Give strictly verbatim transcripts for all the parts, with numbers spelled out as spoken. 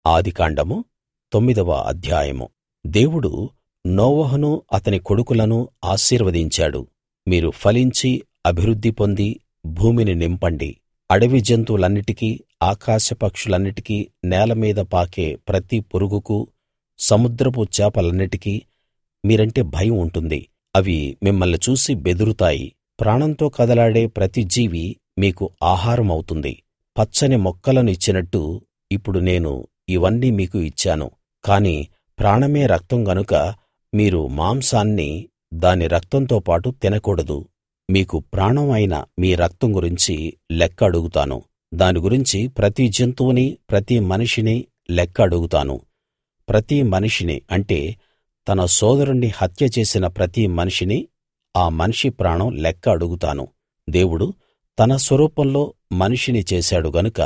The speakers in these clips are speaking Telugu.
ఆదికాండము తొమ్మిదవ అధ్యాయము. దేవుడు నోవహును అతని కొడుకులను ఆశీర్వదించాడు. మీరు ఫలించి అభివృద్ధి పొంది భూమిని నింపండి. అడవి జంతువులన్నిటికీ, ఆకాశ పక్షులన్నిటికీ, నేలమీద పాకే ప్రతి పురుగుకూ, సముద్రపు చేపలన్నిటికీ మీరంటే భయం ఉంటుంది. అవి మిమ్మల్ని చూసి బెదురుతాయి. ప్రాణంతో కదలాడే ప్రతి జీవి మీకు ఆహారం అవుతుంది. పచ్చని మొక్కలను ఇచ్చినట్టు ఇప్పుడు నేను ఇవన్నీ మీకు ఇచ్చాను. కాని ప్రాణమే రక్తం గనుక మీరు మాంసాన్ని దాని రక్తంతో పాటు తినకూడదు. మీకు ప్రాణం అయిన మీ రక్తం గురించి లెక్క అడుగుతాను. దాని గురించి ప్రతి జంతువునీ, ప్రతి మనిషినీ లెక్క అడుగుతాను. ప్రతి మనిషిని అంటే తన సోదరుణ్ణి హత్య చేసిన ప్రతి మనిషిని, ఆ మనిషి ప్రాణం లెక్క అడుగుతాను. దేవుడు తన స్వరూపంలో మనిషిని చేశాడు గనుక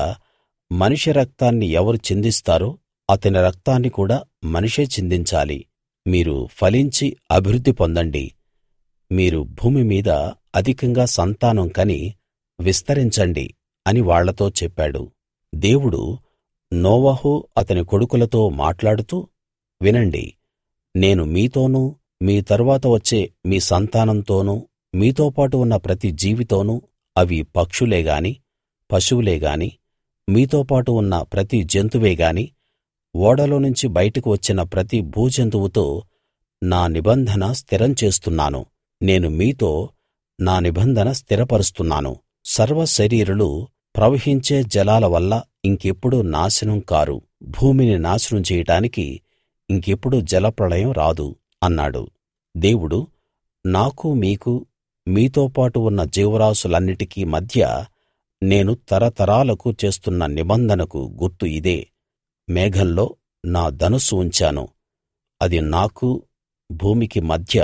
మనిషి రక్తాన్ని ఎవరు చిందిస్తారో అతని రక్తాన్ని కూడా మనిషే చిందించాలి. మీరు ఫలించి అభివృద్ధి పొందండి. మీరు భూమి మీద అధికంగా సంతానం కని విస్తరించండి అని వాళ్ళతో చెప్పాడు. దేవుడు నోవహు అతని కొడుకులతో మాట్లాడుతూ, వినండి, నేను మీతోనూ, మీ తరువాత వచ్చే మీ సంతానంతోనూ, మీతోపాటు ఉన్న ప్రతి జీవితోనూ, అవి పక్షులే గాని, పశువులే గాని, మీతోపాటు ఉన్న ప్రతి జంతువే గాని, ఓడలోనుంచి బయటకు వచ్చిన ప్రతి భూజంతువుతో నా నిబంధన స్థిరం చేస్తున్నాను. నేను మీతో నా నిబంధన స్థిరపరుస్తున్నాను. సర్వశరీరులు ప్రవహించే జలాల వల్ల ఇంకెప్పుడూ నాశనం కారు. భూమిని నాశనం చేయడానికి ఇంకెప్పుడూ జలప్రళయం రాదు అన్నాడు. దేవుడు నాకు, మీకు, మీతోపాటు ఉన్న జీవరాశులన్నిటికీ మధ్య నేను తరతరాలకు చేస్తున్న నిబంధనకు గుర్తు ఇదే. మేఘంలో నా ధనుస్సు ఉంచాను. అది నాకు, భూమికి మధ్య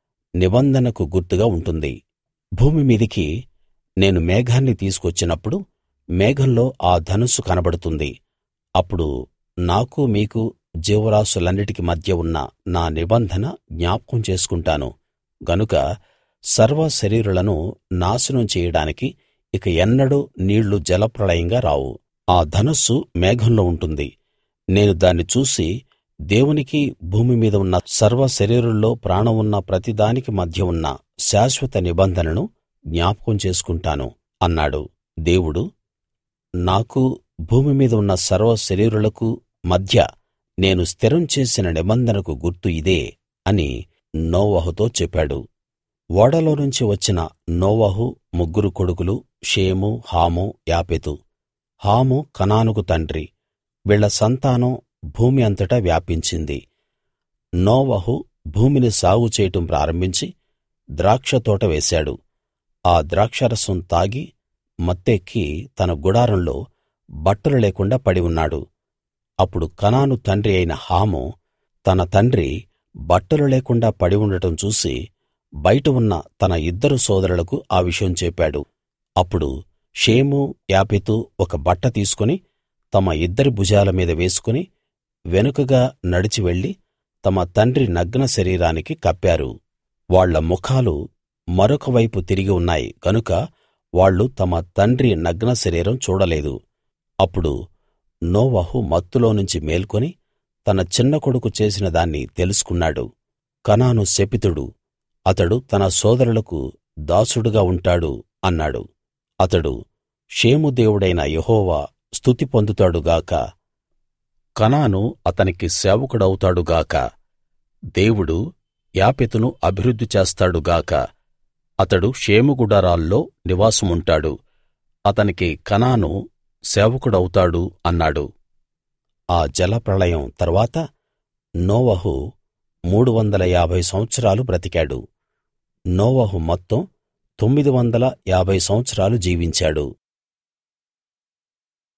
నిబంధనకు గుర్తుగా ఉంటుంది. భూమి మీదికి నేను మేఘాన్ని తీసుకొచ్చినప్పుడు మేఘంలో ఆ ధనుస్సు కనబడుతుంది. అప్పుడు నాకు, మీకు, జీవరాశులన్నిటికి మధ్య ఉన్న నా నిబంధన జ్ఞాపకం చేసుకుంటాను. గనుక సర్వ శరీరులను నాశనం చేయడానికి ఇక ఎన్నడూ నీళ్లు జలప్రళయంగా రావు. ఆ ధనుస్సు మేఘంలో ఉంటుంది. నేను దాన్ని చూసి దేవునికి, భూమి మీద ఉన్న సర్వ శరీరుల్లో ప్రాణం ఉన్న ప్రతిదానికి మధ్య ఉన్న శాశ్వత నిబంధనను జ్ఞాపకం చేసుకుంటాను అన్నాడు. దేవుడు నాకు, భూమి మీద ఉన్న సర్వ శరీరులకు మధ్య నేను స్థిరం చేసిన నిబంధనకు గుర్తు ఇదే అని నోవహుతో చెప్పాడు. ఓడలోనుంచి వచ్చిన నోవహు ముగ్గురు కొడుకులు షేము, హాము, యాపెతు. హాము కనానుకు తండ్రి. వీళ్ళ సంతానం భూమి అంతటా వ్యాపించింది. నోవహు భూమిని సాగు చేయటం ప్రారంభించి ద్రాక్షతోట వేశాడు. ఆ ద్రాక్షారసం తాగి మత్తెక్కి తన గుడారంలో బట్టలు లేకుండా పడి ఉన్నాడు. అప్పుడు కనాను తండ్రి అయిన హాము తన తండ్రి బట్టలు లేకుండా పడి ఉండటం చూసి బయట ఉన్న తన ఇద్దరు సోదరులకు ఆ విషయం చెప్పాడు. అప్పుడు షేము, యాపెతు ఒక బట్ట తీసుకుని తమ ఇద్దరి భుజాల మీద వేసుకుని వెనుకగా నడిచి వెళ్లి తమ తండ్రి నగ్న శరీరానికి కప్పారు. వాళ్ళ ముఖాలు మరొక వైపు తిరిగి ఉన్నాయి గనుక వాళ్ళు తమ తండ్రి నగ్న శరీరం చూడలేదు. అప్పుడు నోవహు మత్తులోనుంచి మేల్కొని తన చిన్న కొడుకు చేసిన దాన్ని తెలుసుకున్నాడు. కనాను శపితుడు, అతడు తన సోదరులకు దాసుడుగా ఉంటాడు అన్నాడు. అతడు షేము దేవుడైన యెహోవా స్తుతి పొందుతాడు గాక. కనాను అతనికి సేవకుడవుతాడు గాక. దేవుడు యాపెతును అభివృద్ధి చేస్తాడు గాక. అతడు షేము గుడారాల్లో నివాసముంటాడు. అతనికి కనాను సేవకుడవుతాడు అన్నాడు. ఆ జలప్రళయం తరువాత నోవహు మూడు వందల యాభై సంవత్సరాలు బ్రతికాడు. నోవహు మొత్తం తొమ్మిది వందల యాభై సంవత్సరాలు జీవించాడు.